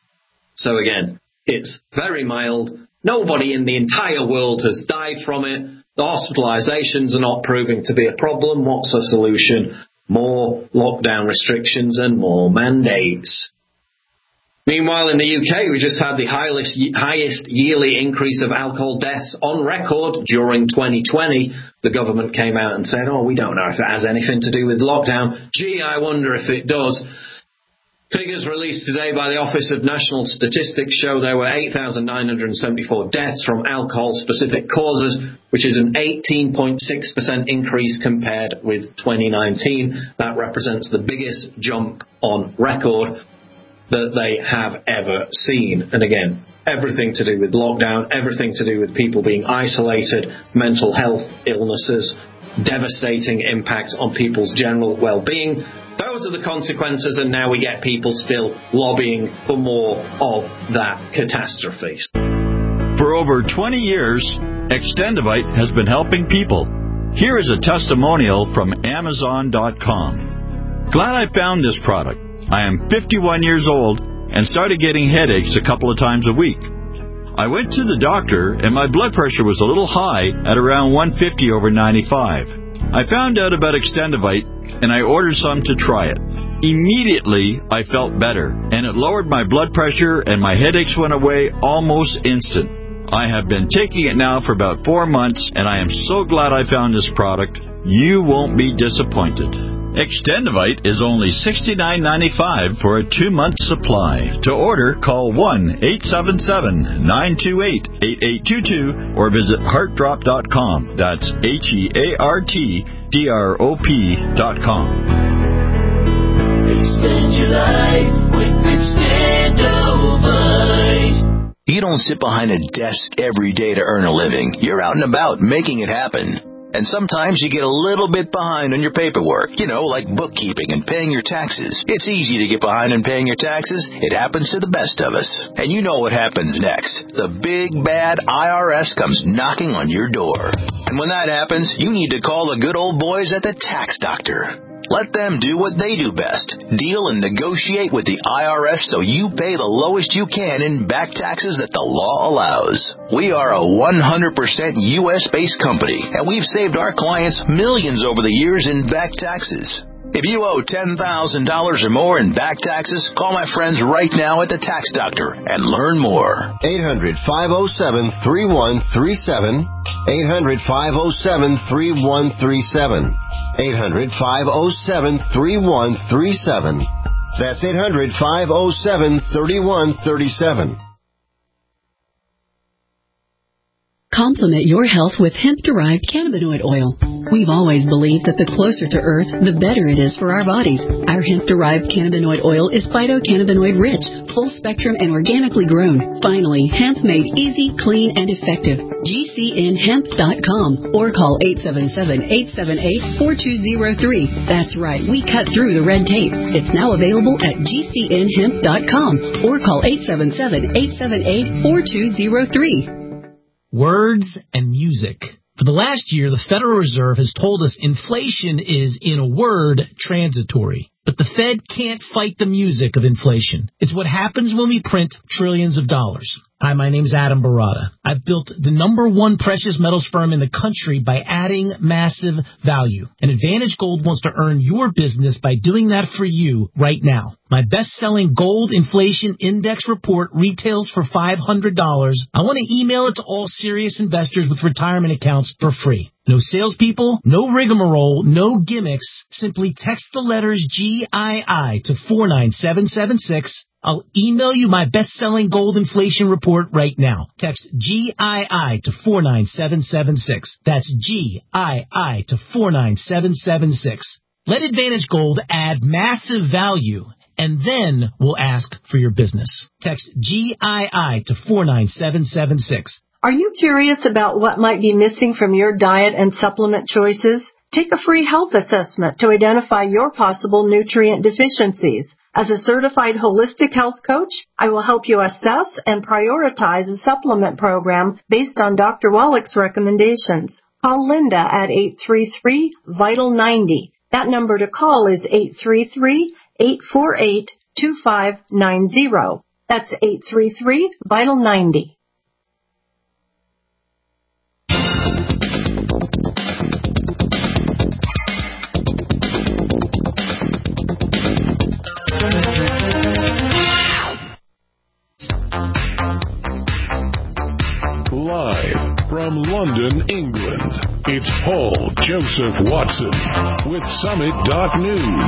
So again, it's very mild. Nobody in the entire world has died from it. The hospitalizations are not proving to be a problem. What's the solution? More lockdown restrictions and more mandates. Meanwhile, in the U K, we just had the highest, highest yearly increase of alcohol deaths on record during twenty twenty. The government came out and said, oh, we don't know if it has anything to do with lockdown. Gee, I wonder if it does. Figures released today by the Office of National Statistics show there were eight thousand nine hundred seventy-four deaths from alcohol-specific causes, which is an eighteen point six percent increase compared with twenty nineteen. That represents the biggest jump on record that they have ever seen. And again, everything to do with lockdown, everything to do with people being isolated, mental health illnesses, devastating impact on people's general well-being. Those are the consequences, and now we get people still lobbying for more of that catastrophe. For over twenty years, Extendivite has been helping people. Here is a testimonial from Amazon dot com. Glad I found this product. I am fifty-one years old and started getting headaches a couple of times a week. I went to the doctor and my blood pressure was a little high at around one fifty over ninety-five. I found out about Extendivite and I ordered some to try it. Immediately, I felt better and it lowered my blood pressure and my headaches went away almost instant. I have been taking it now for about four months and I am so glad I found this product. You won't be disappointed. Extendivite is only sixty-nine ninety-five for a two-month supply. To order, call one eight seven seven, nine two eight, eight eight two two or visit heart drop dot com. That's H E A R T D R O P dot com. Extend your life with Extendivite. You don't sit behind a desk every day to earn a living. You're out and about making it happen. And sometimes you get a little bit behind on your paperwork, you know, like bookkeeping and paying your taxes. It's easy to get behind on paying your taxes. It happens to the best of us. And you know what happens next. The big, bad I R S comes knocking on your door. And when that happens, you need to call the good old boys at the Tax Doctor. Let them do what they do best. Deal and negotiate with the I R S so you pay the lowest you can in back taxes that the law allows. We are a one hundred percent U S-based company, and we've saved our clients millions over the years in back taxes. If you owe ten thousand dollars or more in back taxes, call my friends right now at the Tax Doctor and learn more. eight hundred, five oh seven, three one three seven. eight hundred, five oh seven, three one three seven. eight hundred, five oh seven, three one three seven. That's eight hundred, five oh seven, three one three seven. Complement your health with hemp-derived cannabinoid oil. We've always believed that the closer to Earth, the better it is for our bodies. Our hemp-derived cannabinoid oil is phytocannabinoid-rich, full-spectrum, and organically grown. Finally, hemp made easy, clean, and effective. G C N hemp dot com or call eight seven seven, eight seven eight, four two zero three. That's right, we cut through the red tape. It's now available at G C N hemp dot com or call eight seven seven, eight seven eight, four two zero three. Words and music. For the last year, the Federal Reserve has told us inflation is, in a word, transitory. But the Fed can't fight the music of inflation. It's what happens when we print trillions of dollars. Hi, my name's Adam Barada. I've built the number one precious metals firm in the country by adding massive value. And Advantage Gold wants to earn your business by doing that for you right now. My best-selling Gold Inflation Index report retails for five hundred dollars. I want to email it to all serious investors with retirement accounts for free. No salespeople, no rigmarole, no gimmicks. Simply text the letters G I I to four nine seven seven six. I'll email you my best-selling gold inflation report right now. Text G I I to four nine seven seven six. That's G I I to four nine seven seven six. Let Advantage Gold add massive value, and then we'll ask for your business. Text G I I to four nine seven seven six. Are you curious about what might be missing from your diet and supplement choices? Take a free health assessment to identify your possible nutrient deficiencies. As a certified holistic health coach, I will help you assess and prioritize a supplement program based on Doctor Wallach's recommendations. Call Linda at eight three three, vital ninety. That number to call is eight three three, eight four eight, two five nine zero. That's eight three three, vital ninety. Live from London, England, it's Paul Joseph Watson with Summit dot News.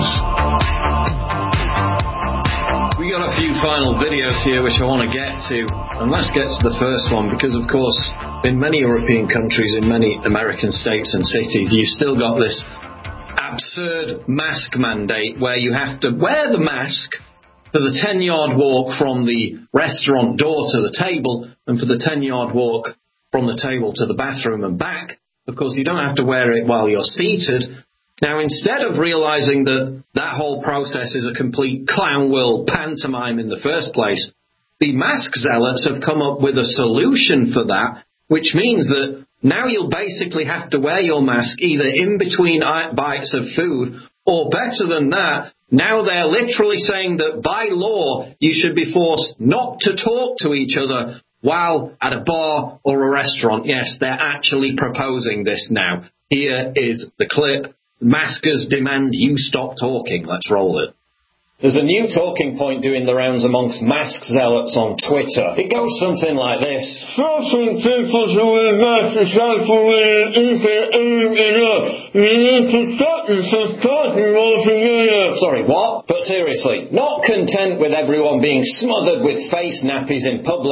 We got a few final videos here which I want to get to, and let's get to the first one because, of course, in many European countries, in many American states and cities, you've still got this absurd mask mandate where you have to wear the mask for the ten-yard walk from the restaurant door to the table and for the ten-yard walk from the table to the bathroom and back. Of course, you don't have to wear it while you're seated. Now, instead of realizing that that whole process is a complete clown world pantomime in the first place, the mask zealots have come up with a solution for that, which means that now you'll basically have to wear your mask either in between bites of food, or better than that, now they're literally saying that by law you should be forced not to talk to each other while at a bar or a restaurant. Yes, they're actually proposing this now. Here is the clip. Maskers demand you stop talking. Let's roll it. There's a new talking point doing the rounds amongst mask zealots on Twitter. It goes something like this. Forcing people to wear masks is absolutely enough. You need to stop them from talking altogether. Sorry, what? But seriously, not content with everyone being smothered with face nappies in public,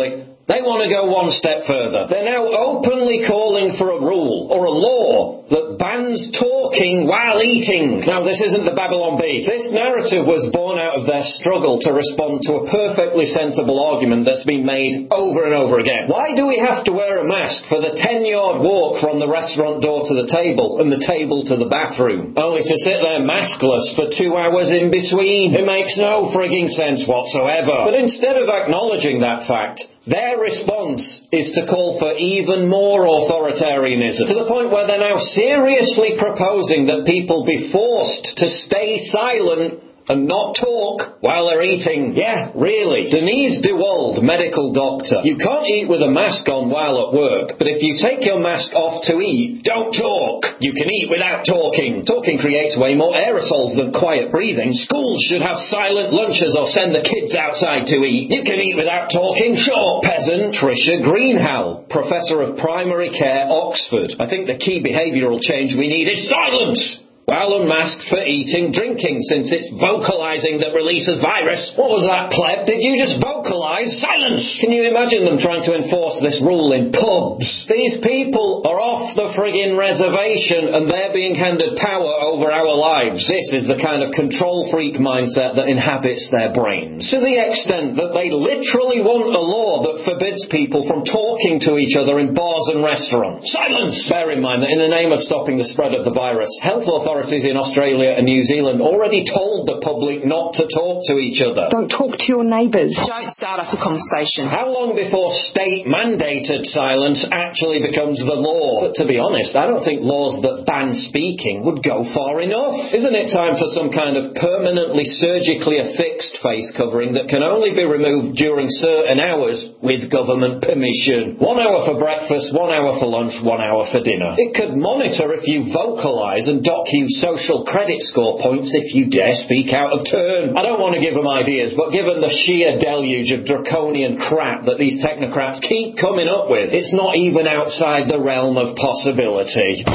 They want to go one step further. They're now openly calling for a rule or a law that bans talking while eating. Now, this isn't the Babylon Bee. This narrative was born out of their struggle to respond to a perfectly sensible argument that's been made over and over again. Why do we have to wear a mask for the ten-yard walk from the restaurant door to the table and the table to the bathroom, only to sit there maskless for two hours in between? It makes no frigging sense whatsoever. But instead of acknowledging that fact, their response is to call for even more authoritarianism, to the point where they're now seriously proposing that people be forced to stay silent and not talk while they're eating. Yeah, really. Denise DeWald, medical doctor. You can't eat with a mask on while at work, but if you take your mask off to eat, don't talk. You can eat without talking. Talking creates way more aerosols than quiet breathing. Schools should have silent lunches or send the kids outside to eat. You can eat without talking. Sure, peasant. Tricia Greenhalgh, professor of primary care, Oxford. I think the key behavioural change we need is silence while unmasked for eating, drinking, since it's vocalising that releases virus. What was that, pleb? Did you just vocalise? Silence! Can you imagine them trying to enforce this rule in pubs? These people are off the friggin' reservation and they're being handed power over our lives. This is the kind of control freak mindset that inhabits their brains, to the extent that they literally want a law that forbids people from talking to each other in bars and restaurants. Silence! Bear in mind that in the name of stopping the spread of the virus, health authorities in Australia and New Zealand already told the public not to talk to each other. Don't talk to your neighbours. Don't start up a conversation. How long before state-mandated silence actually becomes the law? But to be honest, I don't think laws that ban speaking would go far enough. Isn't it time for some kind of permanently surgically affixed face covering that can only be removed during certain hours with government permission? One hour for breakfast, one hour for lunch, one hour for dinner. It could monitor if you vocalise and dock you social credit score points if you dare speak out of turn. I don't want to give them ideas, but given the sheer deluge of draconian crap that these technocrats keep coming up with, it's not even outside the realm of possibility.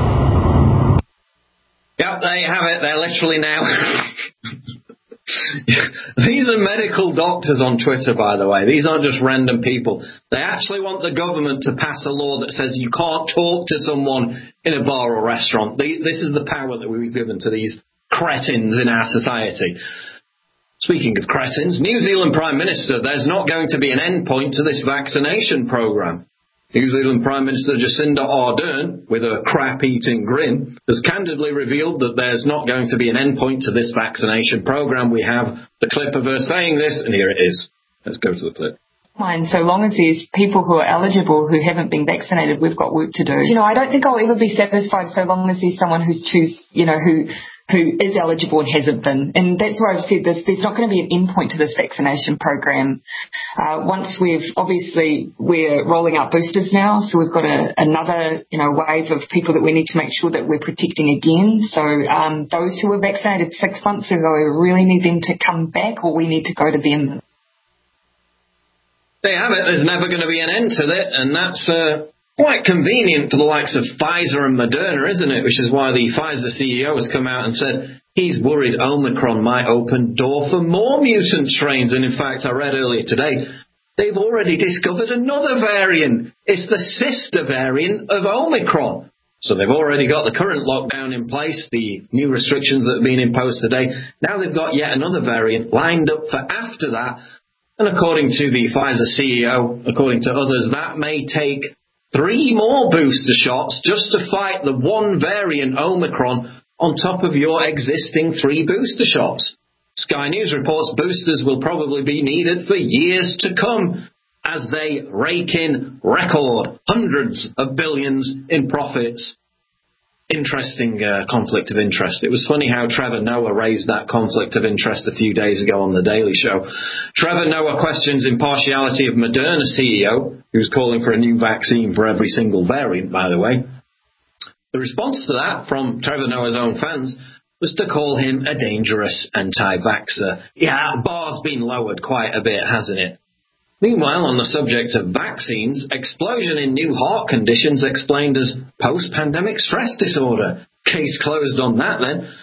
Yep, there you have it. They're literally now... These are medical doctors on Twitter, by the way. These aren't just random people. They actually want the government to pass a law that says you can't talk to someone in a bar or restaurant. This is the power that we've given to these cretins in our society. Speaking of cretins, New Zealand Prime Minister, there's not going to be an end point to this vaccination programme. New Zealand Prime Minister Jacinda Ardern, with a crap-eating grin, has candidly revealed that there's not going to be an end point to this vaccination programme. We have the clip of her saying this, and here it is. Let's go to the clip. Fine, so long as there's people who are eligible who haven't been vaccinated, we've got work to do. You know, I don't think I'll ever be satisfied so long as there's someone who's choose, you know, who who is eligible and hasn't been. And that's why I've said this, there's not going to be an end point to this vaccination program. Uh, once we've, obviously, we're rolling out boosters now, so we've got a, another, you know, wave of people that we need to make sure that we're protecting again. So um, those who were vaccinated six months ago, we really need them to come back, or we need to go to them. There you have it. There's never going to be an end to it, and that's uh, quite convenient for the likes of Pfizer and Moderna, isn't it? Which is why the Pfizer C E O has come out and said he's worried Omicron might open door for more mutant strains. And in fact, I read earlier today, they've already discovered another variant. It's the sister variant of Omicron. So they've already got the current lockdown in place, the new restrictions that have been imposed today. Now they've got yet another variant lined up for after that. And according to the Pfizer C E O, according to others, that may take three more booster shots just to fight the one variant Omicron on top of your existing three booster shots. Sky News reports boosters will probably be needed for years to come as they rake in record hundreds of billions in profits. Interesting uh, conflict of interest. It was funny how Trevor Noah raised that conflict of interest a few days ago on The Daily Show. Trevor Noah questions impartiality of Moderna C E O, who's calling for a new vaccine for every single variant, by the way. The response to that from Trevor Noah's own fans was to call him a dangerous anti-vaxxer. Yeah, bar's been lowered quite a bit, hasn't it? Meanwhile, on the subject of vaccines, explosion in new heart conditions explained as post-pandemic stress disorder. Case closed on that then.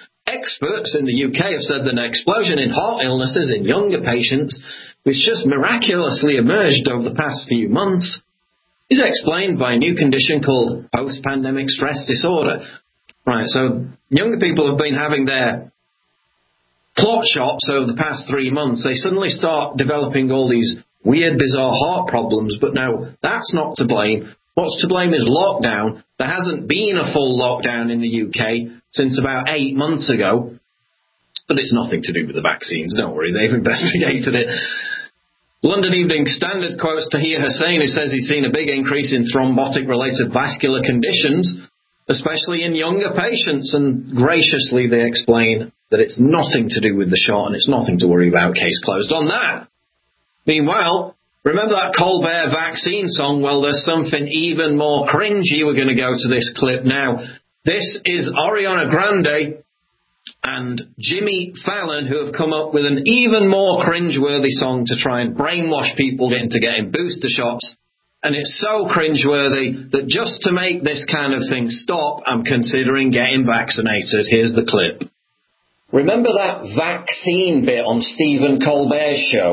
experts in the U K have said that an explosion in heart illnesses in younger patients, which just miraculously emerged over the past few months, is explained by a new condition called post-pandemic stress disorder. Right, so younger people have been having their clot shots over the past three months. They suddenly start developing all these weird, bizarre heart problems, but now that's not to blame. What's to blame is lockdown. There hasn't been a full lockdown in the U K since about eight months ago, but it's nothing to do with the vaccines. Don't worry, they've investigated it. London Evening Standard quotes Tahir Hussain, who says he's seen a big increase in thrombotic-related vascular conditions, especially in younger patients, and graciously they explain that it's nothing to do with the shot and it's nothing to worry about. Case closed on that. Meanwhile, remember that Colbert vaccine song? Well, there's something even more cringy. We're going to go to this clip now. This is Ariana Grande and Jimmy Fallon, who have come up with an even more cringeworthy song to try and brainwash people into getting booster shots. And it's so cringeworthy that just to make this kind of thing stop, I'm considering getting vaccinated. Here's the clip. Remember that vaccine bit on Stephen Colbert's show?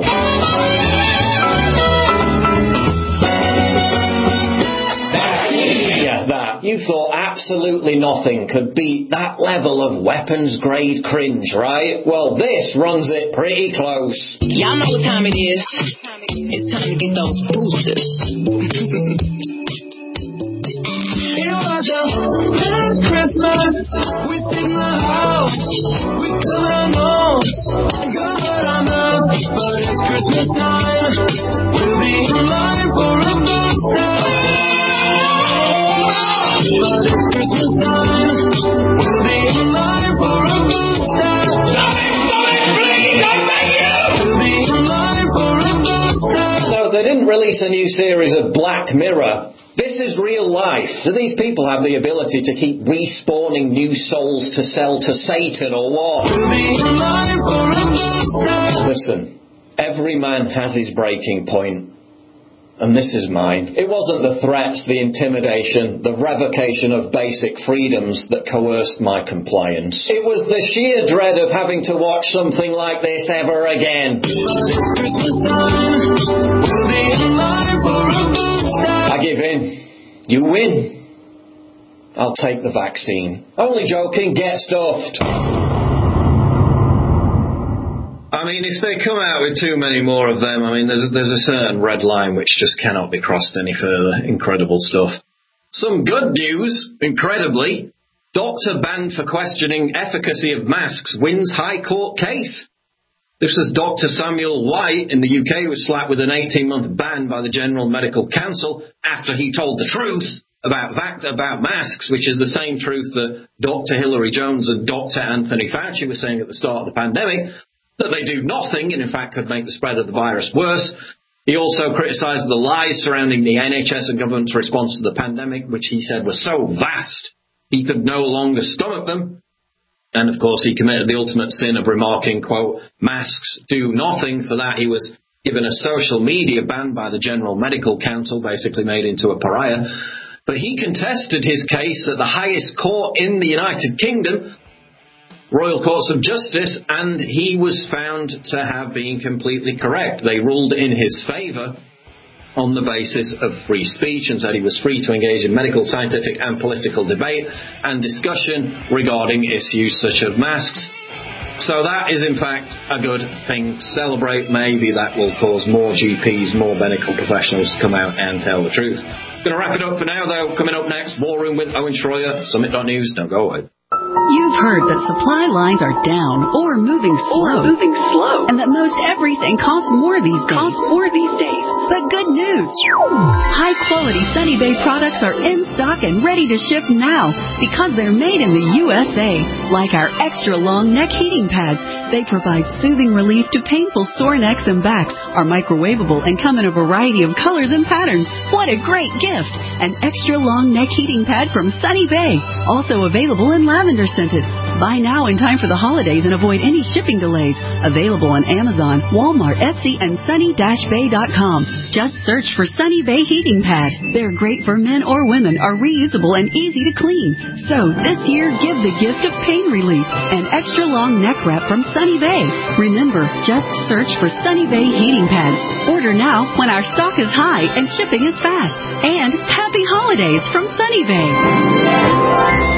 Vaccine! Yeah, that. You thought absolutely nothing could beat that level of weapons-grade cringe, right? Well, this runs it pretty close. Y'all know what time it is. It's time to get those boosters. It was a last Christmas. We sing the house. We cut our nose. Got our mouth. But it's Christmas time. We'll be in line for a booster. But it's Christmas time. We'll be in line for a booster. We'll be in line for a booster. No, they didn't release a new series of Black Mirror. This is real life. Do these people have the ability to keep respawning new souls to sell to Satan or what? Listen, every man has his breaking point, and this is mine. It wasn't the threats, the intimidation, the revocation of basic freedoms that coerced my compliance. It was the sheer dread of having to watch something like this ever again. I give in. You win. I'll take the vaccine. Only joking, get stuffed. I mean, if they come out with too many more of them, I mean, there's, there's a certain red line which just cannot be crossed any further. Incredible stuff. Some good news, incredibly. Doctor banned for questioning efficacy of masks wins High Court case. This was Doctor Samuel White in the U K, who was slapped with an eighteen-month ban by the General Medical Council after he told the truth about vac- about masks, which is the same truth that Doctor Hilary Jones and Doctor Anthony Fauci were saying at the start of the pandemic, that they do nothing and in fact could make the spread of the virus worse. He also criticised the lies surrounding the N H S and government's response to the pandemic, which he said were so vast he could no longer stomach them. And, of course, he committed the ultimate sin of remarking, quote, masks do nothing. For that, he was given a social media ban by the General Medical Council, basically made into a pariah. But he contested his case at the highest court in the United Kingdom, Royal Courts of Justice, and he was found to have been completely correct. They ruled in his favour on the basis of free speech and said he was free to engage in medical, scientific and political debate and discussion regarding issues such as masks. So that is in fact a good thing to celebrate. Maybe that will cause more G Ps, more medical professionals to come out and tell the truth. Going to wrap it up for now though. Coming up next, War Room with Owen Schroyer, Summit dot news. Don't go away. You've heard that supply lines are down or moving slow, or moving slow, and that most everything costs more these days. Costs more these days. But good news! High-quality Sunny Bay products are in stock and ready to ship now because they're made in the U S A. Like our extra-long neck heating pads, they provide soothing relief to painful sore necks and backs, are microwavable and come in a variety of colors and patterns. What a great gift! An extra-long neck heating pad from Sunny Bay, also available in lavender scented. Buy now in time for the holidays and avoid any shipping delays. Available on Amazon, Walmart, Etsy, and sunny dash bay dot com. Just search for Sunny Bay Heating Pad. They're great for men or women, are reusable and easy to clean. So this year, give the gift of pain relief and extra long neck wrap from Sunny Bay. Remember, just search for Sunny Bay Heating Pads. Order now when our stock is high and shipping is fast. And happy holidays from Sunny Bay.